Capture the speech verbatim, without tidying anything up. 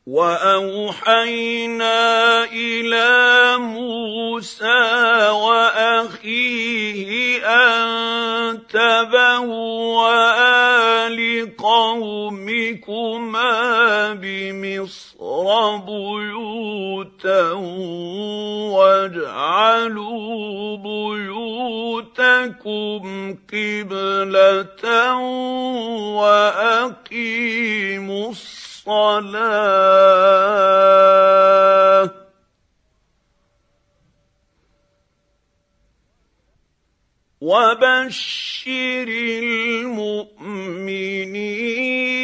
واوحينا الى موسى واخيه ان تبوأ لقومكما بمصر بيوتا واجعلوا بيوتكم قبلة واقيموا الصلاة وبشر المؤمنين.